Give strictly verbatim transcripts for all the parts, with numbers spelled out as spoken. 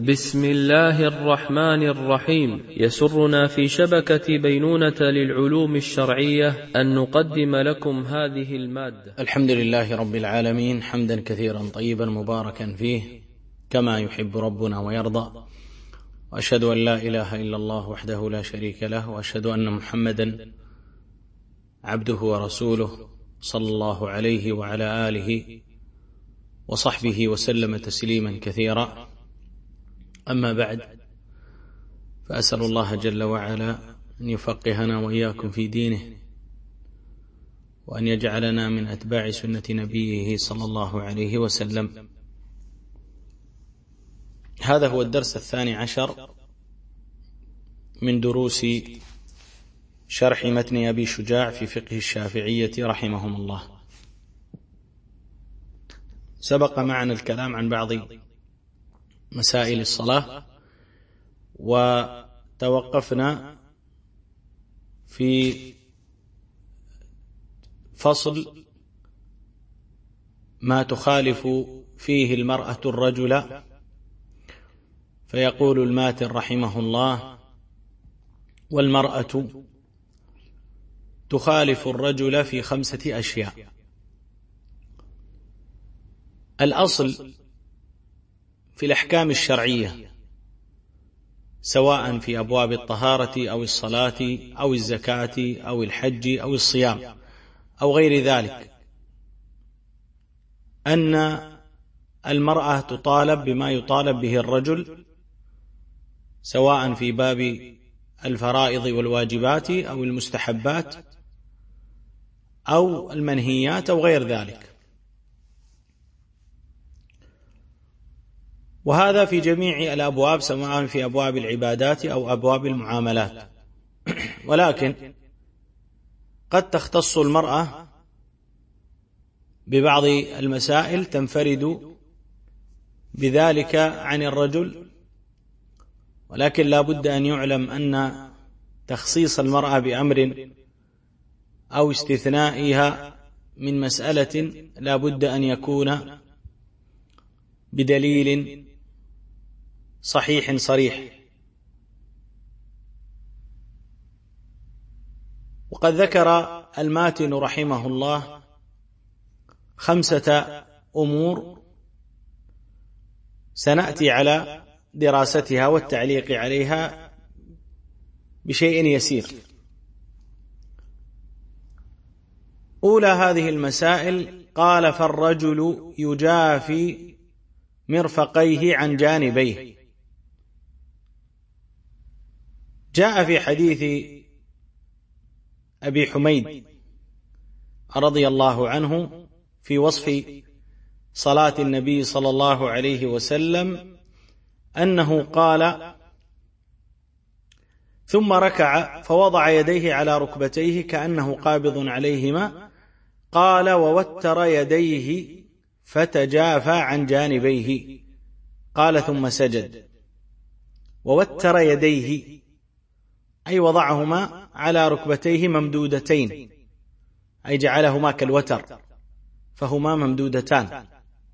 بسم الله الرحمن الرحيم. يسرنا في شبكة بينونة للعلوم الشرعية أن نقدم لكم هذه المادة. الحمد لله رب العالمين، حمدا كثيرا طيبا مباركا فيه كما يحب ربنا ويرضى، وأشهد أن لا إله إلا الله وحده لا شريك له، وأشهد أن محمدا عبده ورسوله صلى الله عليه وعلى آله وصحبه وسلم تسليما كثيرا. أما بعد، فأسأل الله جل وعلا أن يفقهنا وإياكم في دينه، وأن يجعلنا من أتباع سنة نبيه صلى الله عليه وسلم. هذا هو الدرس الثاني عشر من دروس شرح متن أبي شجاع في فقه الشافعية رحمهم الله. سبق معنا الكلام عن بعض مسائل الصلاة، وتوقفنا في فصل ما تخالف فيه المرأة الرجل، فيقول الماتن رحمه الله: والمرأة تخالف الرجل في خمسة أشياء. الأصل في الأحكام الشرعية، سواء في أبواب الطهارة أو الصلاة أو الزكاة أو الحج أو الصيام أو غير ذلك، أن المرأة تطالب بما يطالب به الرجل، سواء في باب الفرائض والواجبات أو المستحبات أو المنهيات أو غير ذلك. وهذا في جميع الأبواب، سواء في أبواب العبادات أو أبواب المعاملات. ولكن قد تختص المرأة ببعض المسائل تنفرد بذلك عن الرجل، ولكن لا بد أن يعلم أن تخصيص المرأة بأمر أو استثنائها من مسألة لا بد أن يكون بدليل صحيح صريح. وقد ذكر الماتن رحمه الله خمسة أمور سنأتي على دراستها والتعليق عليها بشيء يسير. أولى هذه المسائل: قال: فالرجل يجافي مرفقيه عن جانبيه. جاء في حديث أبي حميد رضي الله عنه في وصف صلاة النبي صلى الله عليه وسلم أنه قال: ثم ركع فوضع يديه على ركبتيه كأنه قابض عليهما، قال: ووتر يديه فتجافى عن جانبيه، قال: ثم سجد. ووتر يديه أي وضعهما على ركبتيه ممدودتين، أي جعلهما كالوتر، فهما ممدودتان.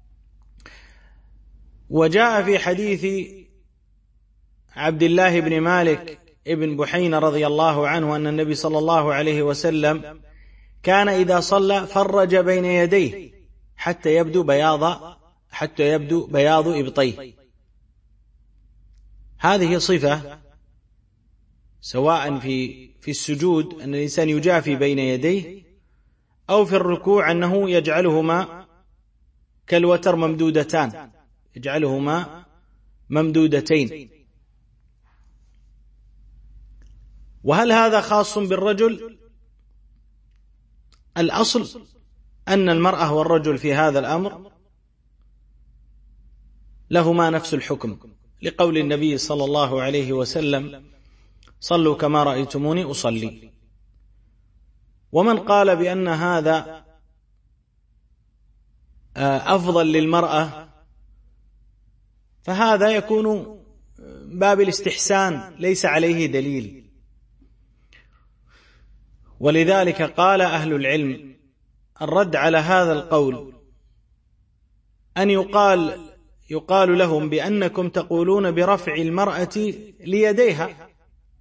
وجاء في حديث عبد الله بن مالك ابن بحين رضي الله عنه أن النبي صلى الله عليه وسلم كان إذا صلى فرج بين يديه حتى يبدو بياض حتى يبدو بياض إبطيه. هذه صفة، سواء في في السجود أن الإنسان يجافي بين يديه، أو في الركوع أنه يجعلهما كالوتر ممدودتان، يجعلهما ممدودتين. وهل هذا خاص بالرجل؟ الأصل أن المرأة والرجل في هذا الأمر لهما نفس الحكم، لقول النبي صلى الله عليه وسلم: صلوا كما رأيتموني أصلي. ومن قال بأن هذا أفضل للمرأة فهذا يكون باب الاستحسان، ليس عليه دليل. ولذلك قال أهل العلم الرد على هذا القول أن يقال يقال لهم بأنكم تقولون برفع المرأة ليديها،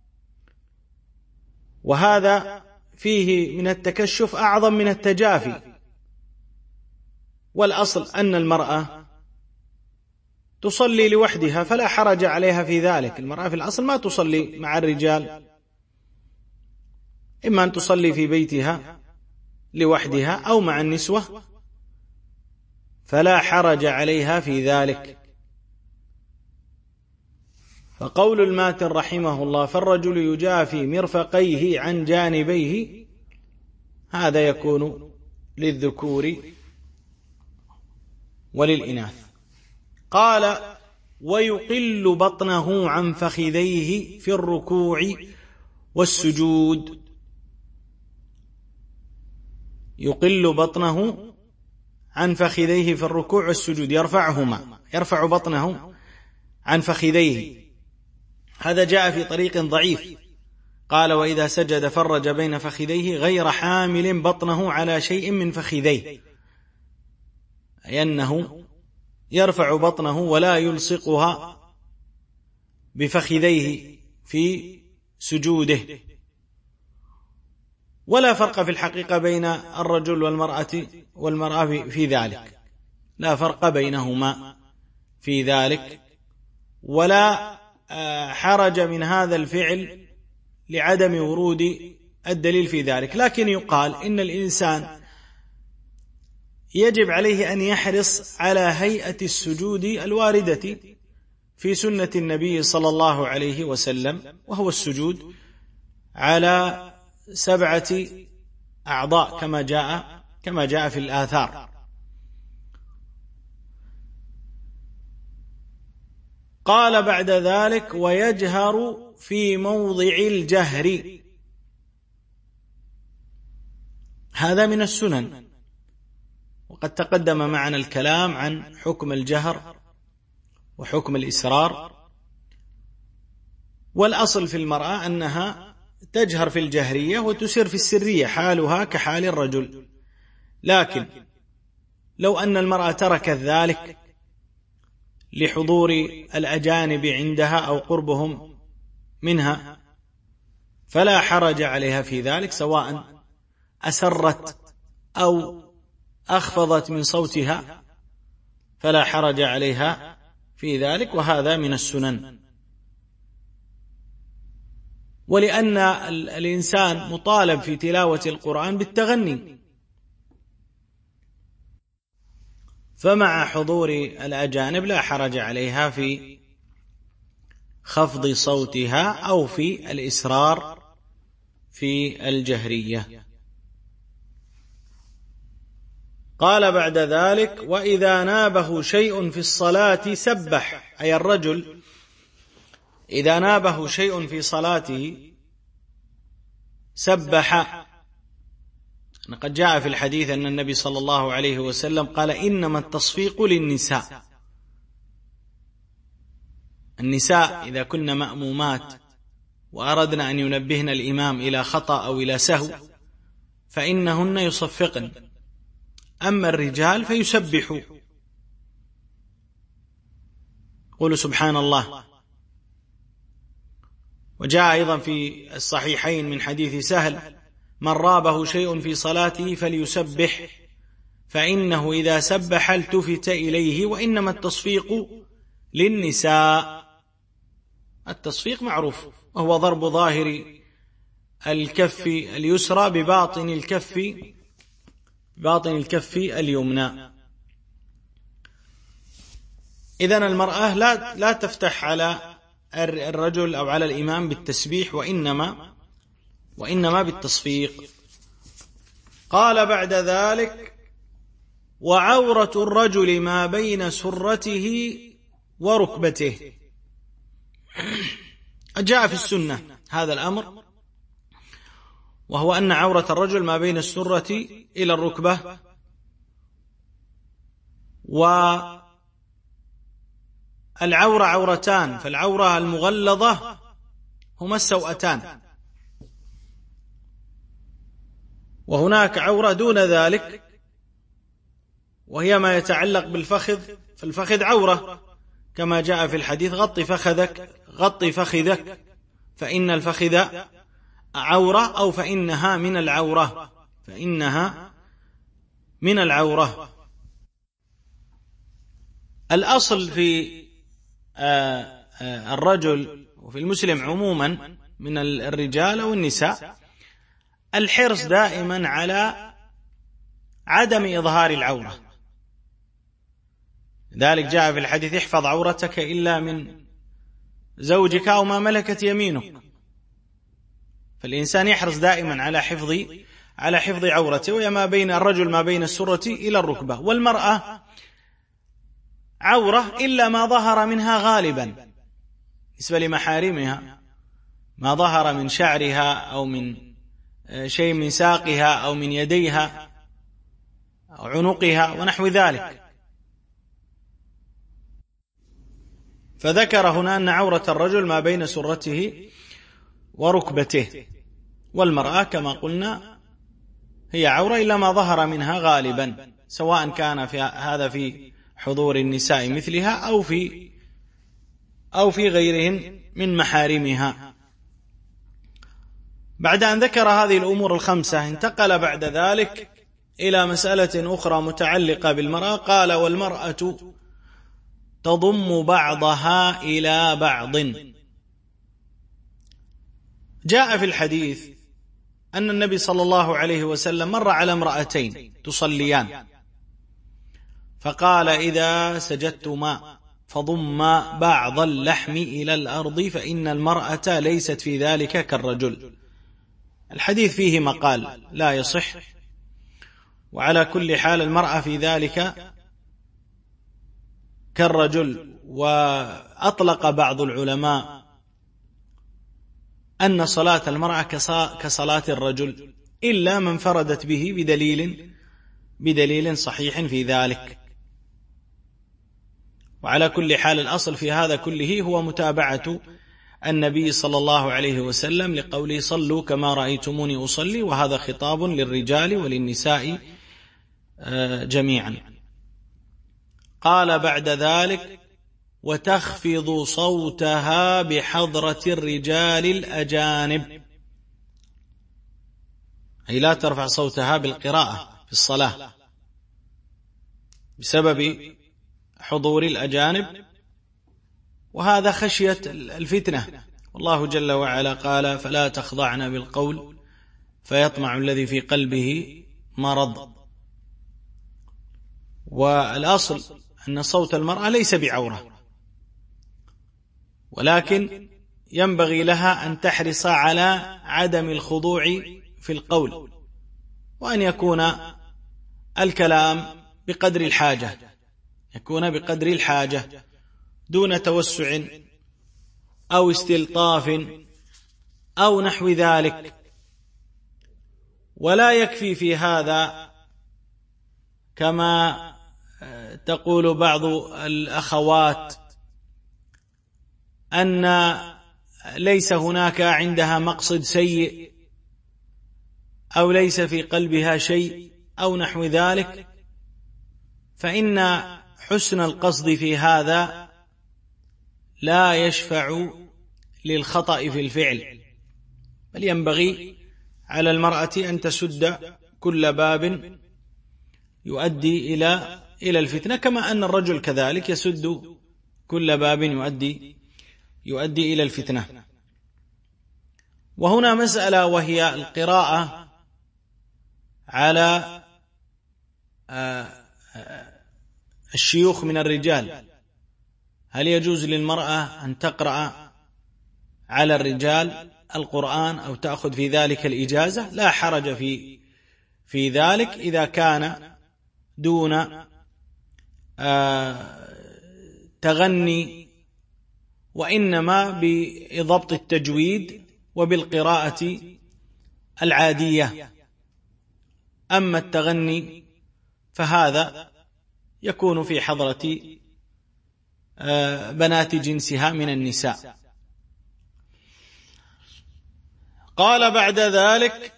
وهذا فيه من التكشف أعظم من التجافي، والأصل أن المرأة تصلي لوحدها فلا حرج عليها في ذلك. المرأة في الأصل ما تصلي مع الرجال، إما أن تصلي في بيتها لوحدها أو مع النسوة، فلا حرج عليها في ذلك. فقول الماتن رحمه الله فالرجل يجافي مرفقيه عن جانبيه، هذا يكون للذكور وللإناث. قال ويقل بطنه عن فخذيه في الركوع والسجود. يقل بطنه عن فخذيه في الركوع والسجود، يرفعهما، يرفع بطنه عن فخذيه. هذا جاء في طريق ضعيف، قال وإذا سجد فرج بين فخذيه غير حامل بطنه على شيء من فخذيه، أي أنه يرفع بطنه ولا يلصقها بفخذيه في سجوده. ولا فرق في الحقيقة بين الرجل والمرأة والمرأة في ذلك، لا فرق بينهما في ذلك، ولا حرج من هذا الفعل لعدم ورود الدليل في ذلك. لكن يقال إن الإنسان يجب عليه أن يحرص على هيئة السجود الواردة في سنة النبي صلى الله عليه وسلم، وهو السجود على سبعة أعضاء كما جاء كما جاء في الآثار. قال بعد ذلك ويجهر في موضع الجهر، هذا من السنن، وقد تقدم معنا الكلام عن حكم الجهر وحكم الإسرار. والأصل في المرأة أنها تجهر في الجهرية وتسر في السرية، حالها كحال الرجل. لكن لو أن المرأة تركت ذلك لحضور الأجانب عندها أو قربهم منها فلا حرج عليها في ذلك، سواء أسرت أو أخفضت من صوتها فلا حرج عليها في ذلك، وهذا من السنن. ولأن الإنسان مطالب في تلاوة القرآن بالتغني، فمع حضور الأجانب لا حرج عليها في خفض صوتها أو في الإسرار في الجهرية. قال بعد ذلك وإذا نابه شيء في الصلاة سبح، أي الرجل إذا نابه شيء في صلاته سبح. قد جاء في الحديث أن النبي صلى الله عليه وسلم قال إنما التصفيق للنساء. النساء إذا كن مأمومات وأردن أن ينبهن الإمام إلى خطأ أو إلى سهو فإنهن يصفقن، أما الرجال فيسبحوا، قولوا سبحان الله. وجاء أيضا في الصحيحين من حديث سهل من رابه شيء في صلاته فليسبح فإنه إذا سبح التفت إليه، وإنما التصفيق للنساء. التصفيق معروف، وهو ضرب ظاهر الكف اليسرى بباطن الكف باطن الكف اليمنى. إذن المرأة لا لا تفتح على الرجل أو على الإمام بالتسبيح، وإنما وإنما بالتصفيق. قال بعد ذلك وعورة الرجل ما بين سرته وركبته. جاء في السنة هذا الأمر، وهو أن عورة الرجل ما بين السرة إلى الركبة، والعورة عورتان، فالعورة المغلظة هما السوأتان، وهناك عورة دون ذلك وهي ما يتعلق بالفخذ فالفخذ عورة كما جاء في الحديث: غطي فخذك غطي فخذك فإن الفخذ عورة، أو فإنها من العورة فإنها من العورة. الأصل في الرجل وفي المسلم عموما من الرجال والنساء الحرص دائما على عدم إظهار العورة. ذلك جاء في الحديث: احفظ عورتك إلا من زوجك أو ما ملكت يمينك. فالإنسان يحرص دائما على حفظ على حفظ عورته، وهي ما بين الرجل ما بين السرة إلى الركبة، والمرأة عورة إلا ما ظهر منها غالبا بالنسبة لمحارمها، ما ظهر من شعرها أو من شيء من ساقها أو من يديها أو عنقها ونحو ذلك. فذكر هنا أن عورة الرجل ما بين سرته وركبته، والمرأة كما قلنا هي عورة إلا ما ظهر منها غالبا، سواء كان في هذا في حضور النساء مثلها أو في أو في غيرهن من محارمها. بعد أن ذكر هذه الأمور الخمسة انتقل بعد ذلك إلى مسألة أخرى متعلقة بالمرأة. قال: والمرأة تضم بعضها إلى بعض. جاء في الحديث أن النبي صلى الله عليه وسلم مر على امرأتين تصليان، فقال: إذا سجدتما فضما بعض اللحم إلى الأرض فإن المرأة ليست في ذلك كالرجل. الحديث فيه مقال لا يصح، وعلى كل حال المرأة في ذلك كالرجل. وأطلق بعض العلماء أن صلاة المرأة كصلاة الرجل، إلا من فردت به بدليل بدليل صحيح في ذلك. وعلى كل حال الأصل في هذا كله هو متابعة النبي صلى الله عليه وسلم لقوله: صلوا كما رأيتموني أصلي، وهذا خطاب للرجال وللنساء جميعا. قال بعد ذلك: وتخفض صوتها بحضرة الرجال الأجانب، أي لا ترفع صوتها بالقراءة في الصلاة بسبب حضور الأجانب، وهذا خشية الفتنة. والله جل وعلا قال: فلا تخضعن بالقول فيطمع الذي في قلبه مرض. والأصل أن صوت المرأة ليس بعورة، ولكن ينبغي لها أن تحرص على عدم الخضوع في القول، وأن يكون الكلام بقدر الحاجة يكون بقدر الحاجة دون توسع أو استلطاف أو نحو ذلك. ولا يكفي في هذا كما تقول بعض الأخوات أن ليس هناك عندها مقصد سيء أو ليس في قلبها شيء أو نحو ذلك، فإن حسن القصد في هذا لا يشفع للخطأ في الفعل، بل ينبغي على المرأة أن تسد كل باب يؤدي إلى إلى الفتنة، كما أن الرجل كذلك يسد كل باب يؤدي يؤدي إلى الفتنة. وهنا مسألة، وهي القراءة على الشيوخ من الرجال. هل يجوز للمرأة أن تقرأ على الرجال القرآن أو تأخذ في ذلك الإجازة؟ لا حرج في في ذلك إذا كان دون تغني، وإنما بضبط التجويد وبالقراءة العادية. أما التغني فهذا يكون في حضرة بنات جنسها من النساء. قال بعد ذلك: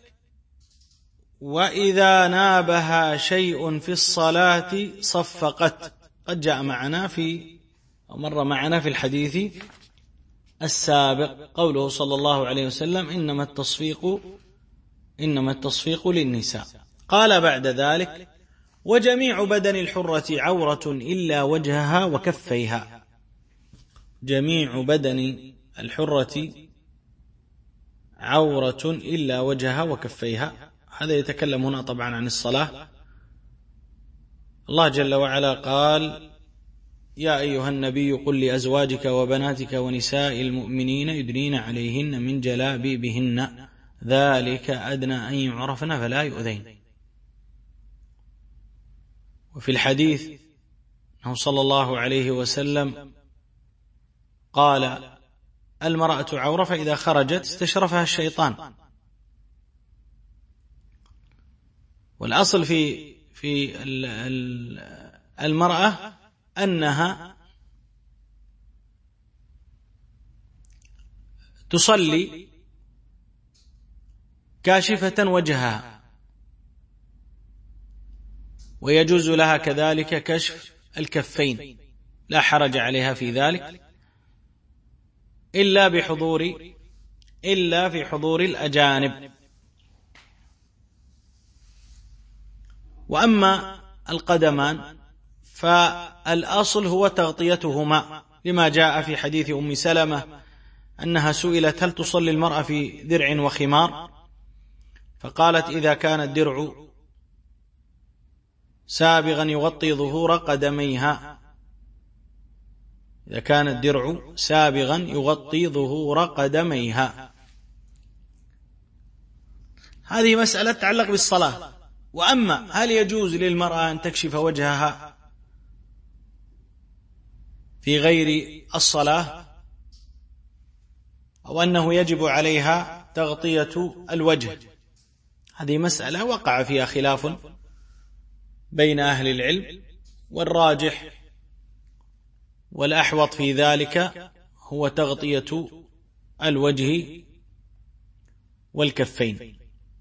وإذا نابها شيء في الصلاة صفقت. قد جاء معنا في مر معنا في الحديث السابق قوله صلى الله عليه وسلم إنما التصفيق إنما التصفيق للنساء. قال بعد ذلك وجميع بدن الحرة عورة إلا وجهها وكفيها. جميع بدن الحرة عورة إلا وجهها وكفيها. هذا يتكلم هنا طبعا عن الصلاة. الله جل وعلا قال يا أيها النبي قل لأزواجك وبناتك ونساء المؤمنين يدنين عليهن من جلابيبهن ذلك أدنى أن يعرفن فلا يؤذين. وفي الحديث أنه صلى الله عليه وسلم قال المرأة عورة فإذا خرجت استشرفها الشيطان. والأصل في في المرأة أنها تصلي كاشفة وجهها، ويجوز لها كذلك كشف الكفين، لا حرج عليها في ذلك إلا بحضور إلا في حضور الأجانب. وأما القدمان فالأصل هو تغطيتهما، لما جاء في حديث أم سلمة أنها سئلت هل تصلي المرأة في درع وخمار؟ فقالت إذا كان الدرع سابغا يغطي ظهور قدميها إذا كان الدرع سابغا يغطي ظهور قدميها. هذه مسألة تتعلق بالصلاة. وأما هل يجوز للمرأة أن تكشف وجهها في غير الصلاة أو أنه يجب عليها تغطية الوجه؟ هذه مسألة وقع فيها خلاف بين أهل العلم، والراجح والأحوط في ذلك هو تغطية الوجه والكفين.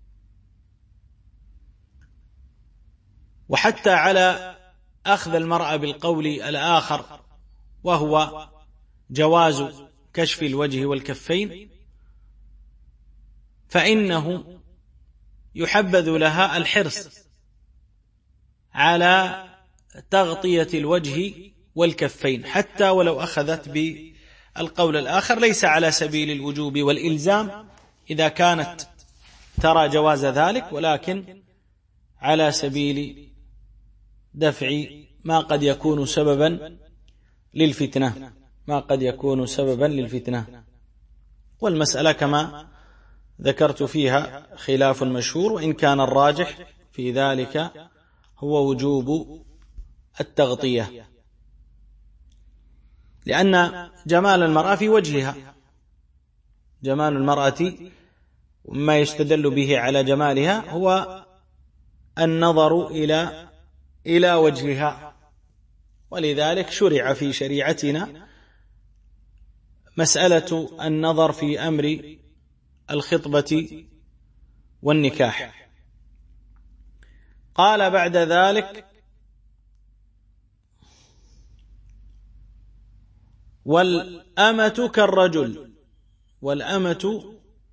وحتى على أخذ المرأة بالقول الآخر وهو جواز كشف الوجه والكفين، فإنه يحبذ لها الحرص على تغطية الوجه والكفين، حتى ولو أخذت بالقول الآخر ليس على سبيل الوجوب والإلزام إذا كانت ترى جواز ذلك، ولكن على سبيل دفع ما قد يكون سببا للفتنة ما قد يكون سببا للفتنة. والمسألة كما ذكرت فيها خلاف مشهور، وإن كان الراجح في ذلك هو وجوب التغطية، لأن جمال المرأة في وجهها. جمال المرأة وما يستدل به على جمالها هو النظر إلى إلى وجهها، ولذلك شرع في شريعتنا مسألة النظر في أمر الخطبة والنكاح. قال بعد ذلك والأمة كالرجل والأمة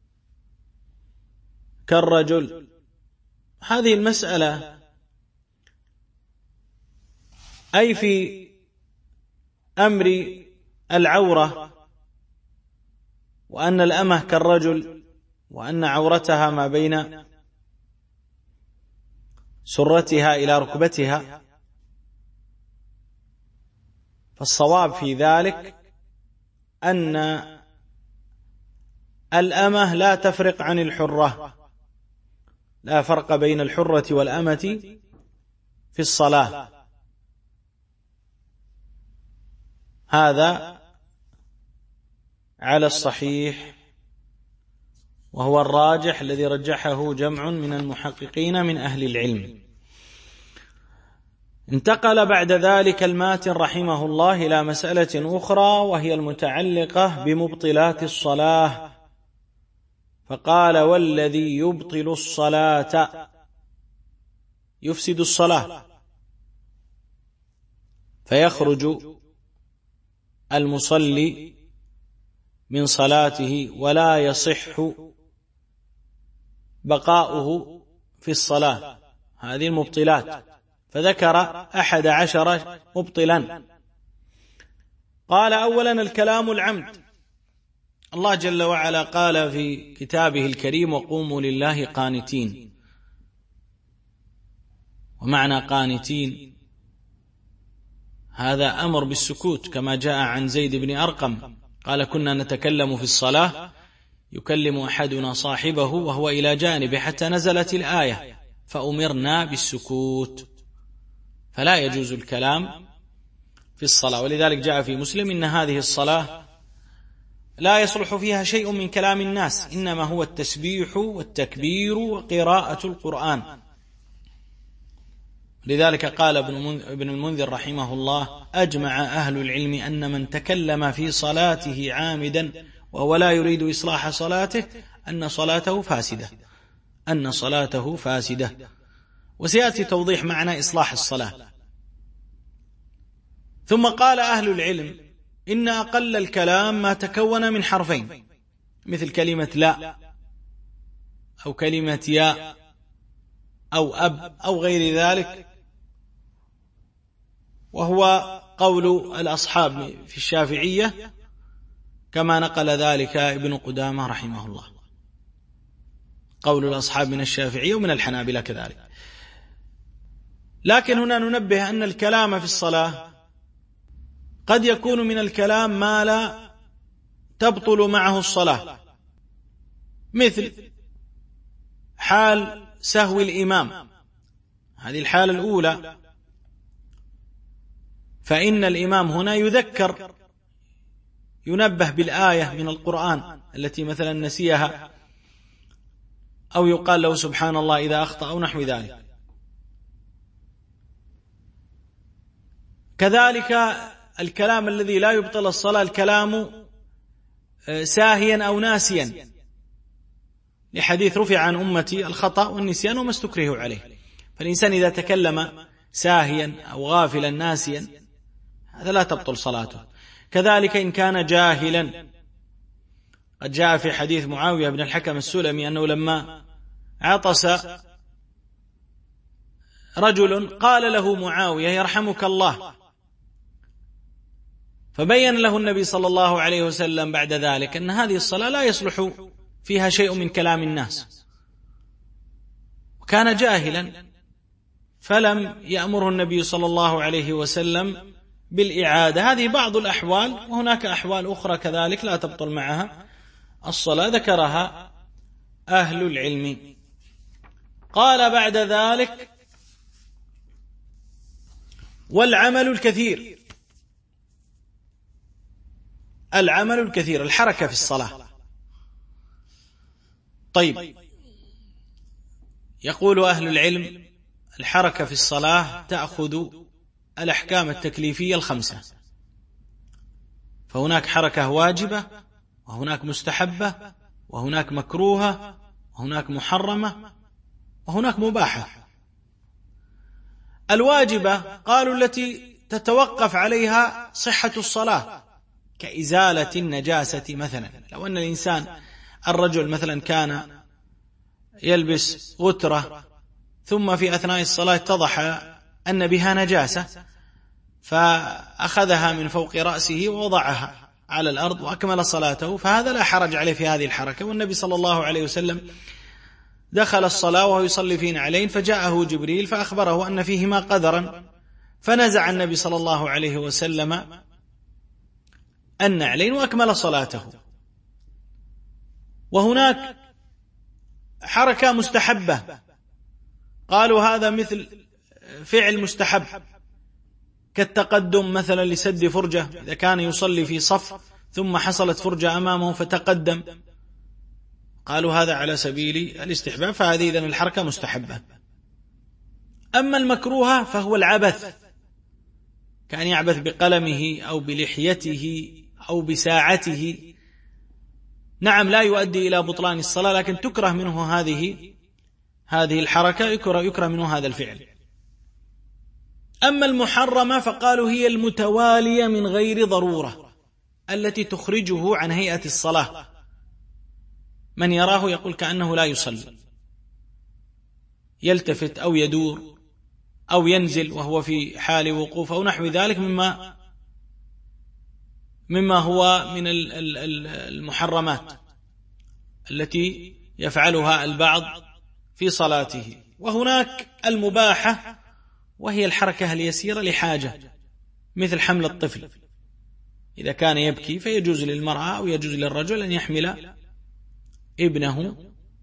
كالرجل. هذه المسألة أي في أمر العورة، وأن الأمة كالرجل، وأن عورتها ما بين سرتها إلى ركبتها. فالصواب في ذلك أن الأمة لا تفرق عن الحرة، لا فرق بين الحرة والأمة في الصلاة. هذا على الصحيح، وهو الراجح الذي رجحه جمع من المحققين من أهل العلم. انتقل بعد ذلك الماتن رحمه الله إلى مسألة أخرى، وهي المتعلقة بمبطلات الصلاة، فقال والذي يبطل الصلاة يفسد الصلاة. فيخرج المصلي من صلاته ولا يصح بقاؤه في الصلاة. هذه المبطلات، فذكر أحد عشر مبطلا. قال: أولا الكلام العمد. الله جل وعلا قال في كتابه الكريم: وقوموا لله قانتين. ومعنى قانتين هذا أمر بالسكوت، كما جاء عن زيد بن أرقم قال: كنا نتكلم في الصلاة يكلم أحدنا صاحبه وهو إلى جانبه حتى نزلت الآية فأمرنا بالسكوت. فلا يجوز الكلام في الصلاة. ولذلك جاء في مسلم: إن هذه الصلاة لا يصلح فيها شيء من كلام الناس، إنما هو التسبيح والتكبير وقراءة القرآن. لذلك قال ابن المنذر رحمه الله: أجمع أهل العلم أن من تكلم في صلاته عامدا وهو لا يريد إصلاح صلاته أن صلاته فاسدة أن صلاته فاسدة وسيأتي توضيح معنى إصلاح الصلاة. ثم قال أهل العلم: إن أقل الكلام ما تكون من حرفين، مثل كلمة لا أو كلمة يا أو أب أو غير ذلك، وهو قول الأصحاب في الشافعية كما نقل ذلك ابن قدامة رحمه الله، قول الأصحاب من الشافعية ومن الحنابلة كذلك. لكن هنا ننبه أن الكلام في الصلاة قد يكون من الكلام ما لا تبطل معه الصلاة، مثل حال سهو الإمام، هذه الحالة الأولى، فإن الإمام هنا يذكر ينبه بالآية من القرآن التي مثلا نسيها، أو يقال له سبحان الله إذا أخطأ أو نحو ذلك. كذلك الكلام الذي لا يبطل الصلاة الكلام ساهيا أو ناسيا، لحديث رفع عن أمتي الخطأ والنسيان وما استكرهوا عليه. فالإنسان إذا تكلم ساهيا أو غافلا ناسيا هذا لا تبطل صلاته. كذلك إن كان جاهلا، قد جاء في حديث معاوية بن الحكم السلمي أنه لما عطس رجل قال له معاوية: يرحمك الله، فبين له النبي صلى الله عليه وسلم بعد ذلك أن هذه الصلاة لا يصلح فيها شيء من كلام الناس، وكان جاهلا، فلم يأمره النبي صلى الله عليه وسلم بالإعادة. هذه بعض الأحوال، وهناك أحوال أخرى كذلك لا تبطل معها الصلاة ذكرها أهل العلم. قال بعد ذلك: والعمل الكثير. العمل الكثير الحركة في الصلاة. طيب، يقول أهل العلم: الحركة في الصلاة تأخذ الأحكام التكليفية الخمسة، فهناك حركة واجبة، وهناك مستحبة، وهناك مكروهة، وهناك محرمة، وهناك مباحة. الواجبة قالوا التي تتوقف عليها صحة الصلاة، كإزالة النجاسة مثلا. لو أن الإنسان الرجل مثلا كان يلبس غترة ثم في أثناء الصلاة اتضح أن بها نجاسة فأخذها من فوق رأسه ووضعها على الأرض وأكمل صلاته، فهذا لا حرج عليه في هذه الحركة. والنبي صلى الله عليه وسلم دخل الصلاة وهو يصلي في نعلين، فجاءه جبريل فأخبره أن فيهما قذرا، فنزع النبي صلى الله عليه وسلم النعلين وأكمل صلاته. وهناك حركة مستحبة، قالوا هذا مثل فعل مستحب كالتقدم مثلا لسد فرجة، إذا كان يصلي في صف ثم حصلت فرجة أمامه فتقدم، قالوا هذا على سبيل الاستحباب، فهذه إذن الحركة مستحبة. أما المكروهة فهو العبث، كان يعبث بقلمه أو بلحيته أو بساعته، نعم لا يؤدي إلى بطلان الصلاة، لكن تكره منه هذه هذه الحركة، يكره, يكره منه هذا الفعل. أما المحرمة فقالوا هي المتوالية من غير ضرورة التي تخرجه عن هيئة الصلاة، من يراه يقول كأنه لا يصلي، يلتفت أو يدور أو ينزل وهو في حال وقوف أو نحو ذلك مما مما هو من المحرمات التي يفعلها البعض في صلاته. وهناك المباحة وهي الحركة اليسيرة لحاجة، مثل حمل الطفل، إذا كان يبكي فيجوز للمرأة أو يجوز للرجل أن يحمل ابنه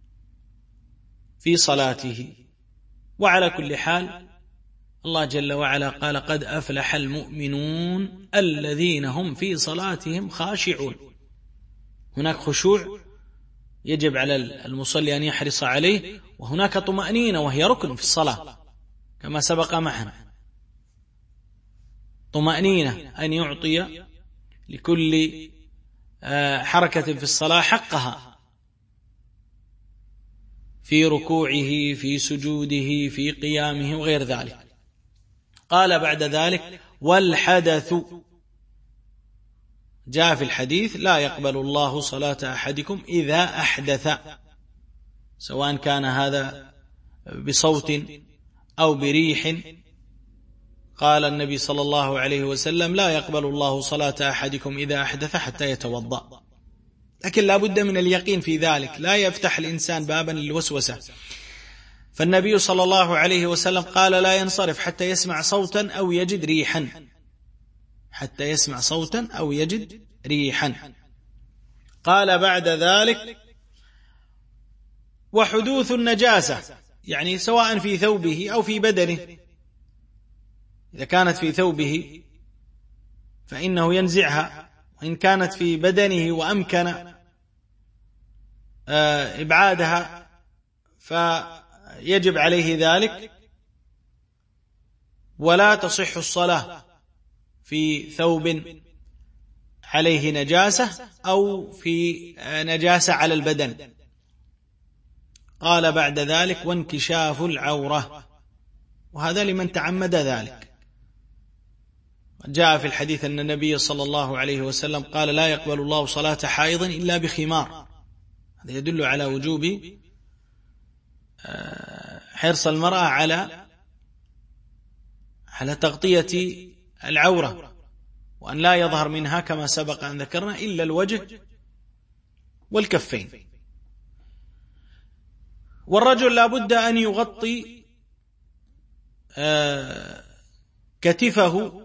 في صلاته. وعلى كل حال الله جل وعلا قال قد أفلح المؤمنون الذين هم في صلاتهم خاشعون. هناك خشوع يجب على المصلي أن يحرص عليه، وهناك طمأنينة وهي ركن في الصلاة كما سبق معنا، طمأنينة أن يعطي لكل حركة في الصلاة حقها، في ركوعه في سجوده في قيامه وغير ذلك. قال بعد ذلك والحدث، جاء في الحديث لا يقبل الله صلاة أحدكم إذا أحدث، سواء كان هذا بصوت أو بريح. قال النبي صلى الله عليه وسلم لا يقبل الله صلاة أحدكم إذا أحدث حتى يتوضأ، لكن لا بد من اليقين في ذلك، لا يفتح الإنسان بابا للوسوسة. فالنبي صلى الله عليه وسلم قال لا ينصرف حتى يسمع صوتا أو يجد ريحا، حتى يسمع صوتا أو يجد ريحا. قال بعد ذلك وحدوث النجاسة، يعني سواء في ثوبه أو في بدنه، إذا كانت في ثوبه فإنه ينزعها، وإن كانت في بدنه وأمكن إبعادها فيجب عليه ذلك. ولا تصح الصلاة في ثوب عليه نجاسة أو في نجاسة على البدن. قال بعد ذلك وانكشاف العورة، وهذا لمن تعمد ذلك. جاء في الحديث أن النبي صلى الله عليه وسلم قال لا يقبل الله صلاة حائض إلا بخمار، هذا يدل على وجوب حرص المرأة على على تغطية العورة، وأن لا يظهر منها كما سبق أن ذكرنا إلا الوجه والكفين. والرجل لا بد أن يغطي كتفه،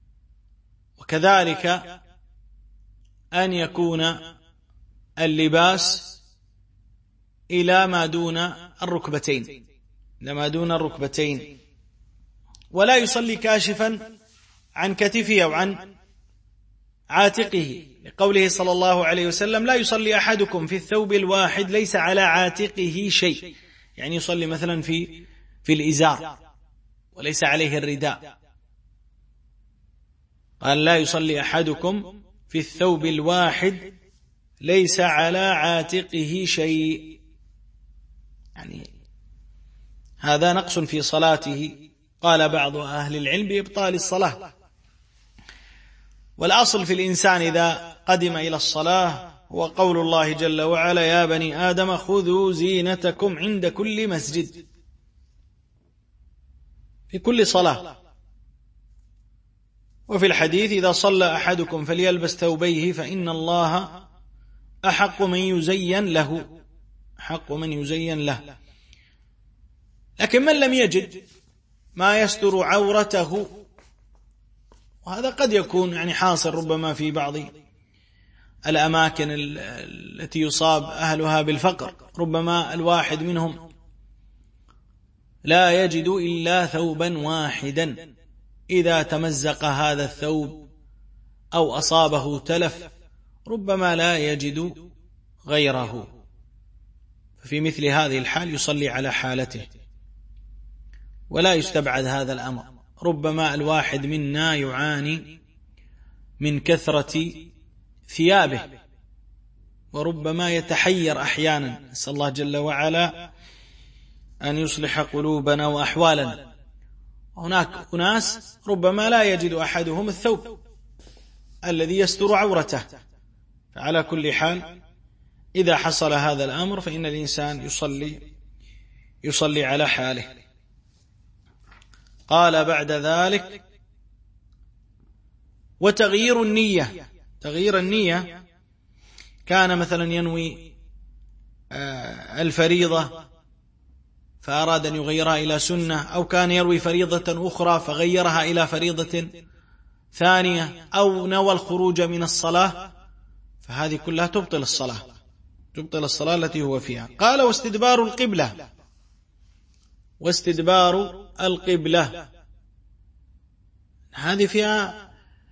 وكذلك أن يكون اللباس إلى ما دون الركبتين، إلى ما دون الركبتين، ولا يصلي كاشفا عن كتفه أو عن عاتقه، لقوله صلى الله عليه وسلم لا يصلي أحدكم في الثوب الواحد ليس على عاتقه شيء، يعني يصلي مثلا في في الإزار وليس عليه الرداء. قال لا يصلي أحدكم في الثوب الواحد ليس على عاتقه شيء، يعني هذا نقص في صلاته. قال بعض أهل العلم بإبطال الصلاة. والأصل في الإنسان إذا قدم إلى الصلاة هو قول الله جل وعلا يا بني آدم خذوا زينتكم عند كل مسجد، في كل صلاة. وفي الحديث إذا صلى أحدكم فليلبس ثوبيه فإن الله أحق من يزين له، أحق من يزين له. لكن من لم يجد ما يستر عورته، وهذا قد يكون يعني حاصل ربما في بعض الأماكن التي يصاب أهلها بالفقر، ربما الواحد منهم لا يجد إلا ثوبا واحدا، إذا تمزق هذا الثوب أو أصابه تلف ربما لا يجد غيره، ففي مثل هذه الحال يصلي على حالته. ولا يستبعد هذا الأمر، ربما الواحد منا يعاني من كثرة ثيابه، وربما يتحير أحيانا. نسأل الله جل وعلا أن يصلح قلوبنا وأحوالنا. هناك أناس ربما لا يجد أحدهم الثوب الذي يستر عورته. فعلى كل حال إذا حصل هذا الأمر فإن الإنسان يصلي يصلي على حاله. قال بعد ذلك: وتغيير النية. تغيير النية، كان مثلا ينوي الفريضة فأراد أن يغيرها إلى سنة، أو كان يروي فريضة أخرى فغيرها إلى فريضة ثانية، أو نوى الخروج من الصلاة، فهذه كلها تبطل الصلاة تبطل الصلاة التي هو فيها. قال: واستدبار القبلة. واستدبار القبلة هذه فيها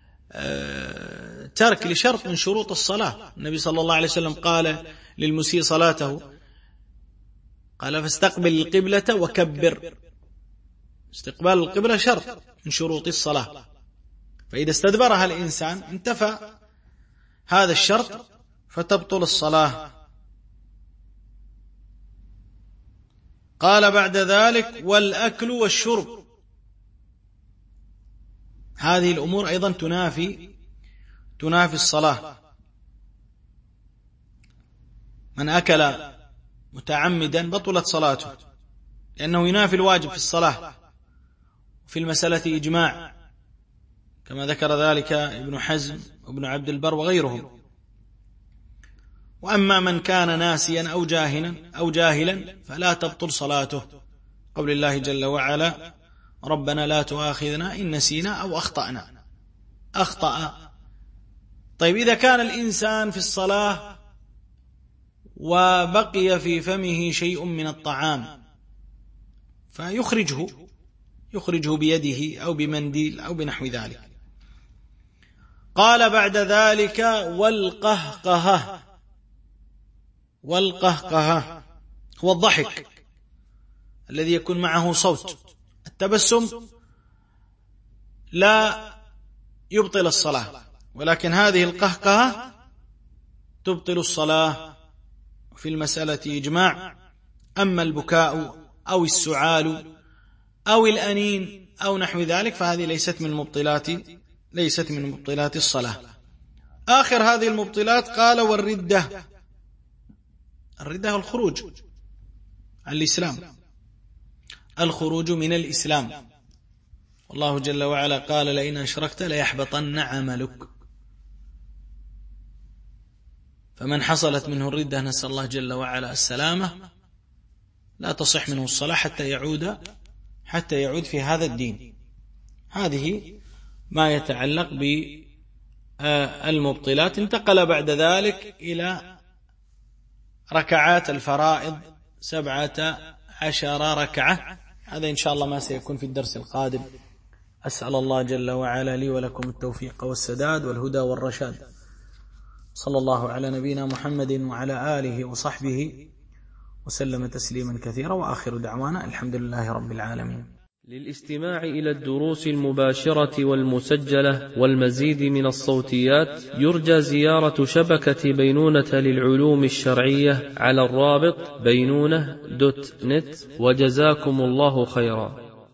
ترك لشرط من شروط الصلاة. النبي صلى الله عليه وسلم قال للمسيء صلاته، قال: فاستقبل القبلة وكبر. استقبال القبلة شرط من شروط الصلاة، فإذا استدبرها الإنسان انتفى هذا الشرط فتبطل الصلاة. قال بعد ذلك: والأكل والشرب. هذه الأمور أيضا تنافي تنافي الصلاة. من أكل متعمدا بطلت صلاته، لأنه ينافي الواجب في الصلاة. في المسألة إجماع، كما ذكر ذلك ابن حزم وابن عبد البر وغيرهم. وأما من كان ناسيا أو جاهلا أو جاهلا فلا تبطل صلاته، قول الله جل وعلا: ربنا لا تؤاخذنا إن نسينا أو أخطأنا. أخطأ. طيب، إذا كان الإنسان في الصلاة وبقي في فمه شيء من الطعام فيخرجه يخرجه بيده أو بمنديل أو بنحو ذلك. قال بعد ذلك: والقهقهة. والقهقهة هو الضحك الذي يكون معه صوت. التبسم لا يبطل الصلاة، ولكن هذه القهقهة تبطل الصلاة. في المسألة إجماع. أما البكاء أو السعال أو الأنين أو نحو ذلك فهذه ليست من مبطلات ليست من مبطلات الصلاة. آخر هذه المبطلات قال: والردة. الردة هو الخروج عن الإسلام، الخروج من الإسلام. والله جل وعلا قال: لئن أشركت ليحبطن عملك. فمن حصلت منه الردة، نسأل الله جل وعلا السلامة، لا تصح منه الصلاة حتى يعود حتى يعود في هذا الدين. هذه ما يتعلق بالمبطلات. انتقل بعد ذلك إلى ركعات الفرائض، سبعة عشر ركعة. هذا إن شاء الله ما سيكون في الدرس القادم. أسأل الله جل وعلا لي ولكم التوفيق والسداد والهدى والرشاد. صلى الله على نبينا محمد وعلى آله وصحبه وسلم تسليما كثيرا، وآخر دعوانا الحمد لله رب العالمين. للاستماع إلى الدروس المباشرة والمسجلة والمزيد من الصوتيات يرجى زيارة شبكة بينونة للعلوم الشرعية على الرابط بينونة دوت نت. وجزاكم الله خيرا.